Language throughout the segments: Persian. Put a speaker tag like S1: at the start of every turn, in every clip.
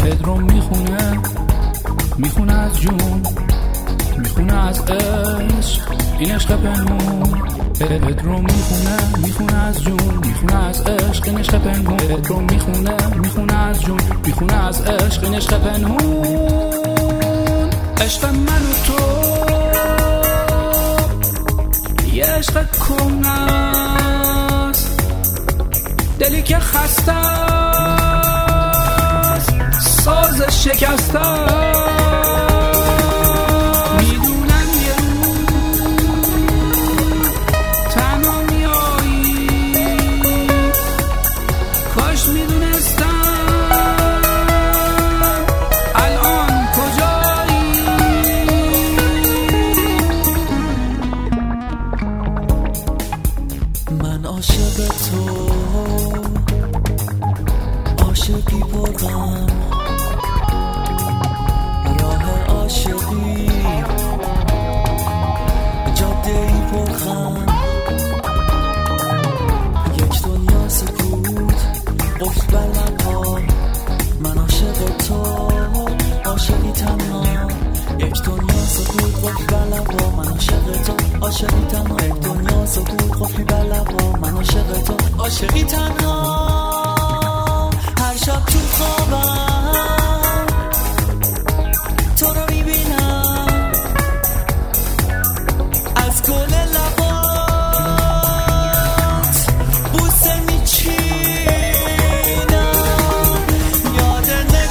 S1: دلت رو میخونه از جون، میخونه از عشق، این عشق پنهون. دلت رو میخونه از جون، میخونه از عشق، این عشق پنهون. دلت رو میخونه از جون، میخونه از عشق، این عشق پنهون. عشق من و تو یه عشق کنست، دلی که خسته است، ساز شکسته است. میدونم یه روز تنها میایی، کاش میدونستم الان کجایی.
S2: من عاشق تو، عاشقی پرغم، راه عاشقی جاده‌ای پرخم. یک دنیا سکوت قفل بر لب‌ها، من عاشق تو، عاشقی تنها. یک دنیا سکوت قفل بر لب‌ها، من عاشق تو، عاشقی تنها. یک دنیا سکوت قفل بر لب‌ها، من عاشق تو، عاشقی تنها. هر شب تو خوابم تو رو میبینم، از گل لبات بوسه میچینم. یاد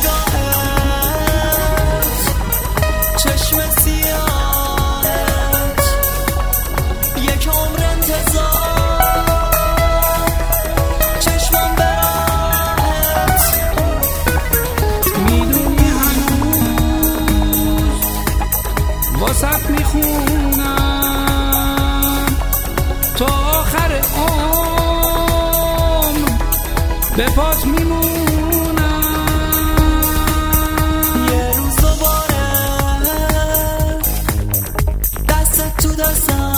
S2: نگاهت، چشم سیاهت، یک عمر انتظار، چشمم برات.
S1: میدونی هنوز واسط میخونم، تا آخر عمر به پات میمونم.
S2: یه روز دوباره دست تو دستم،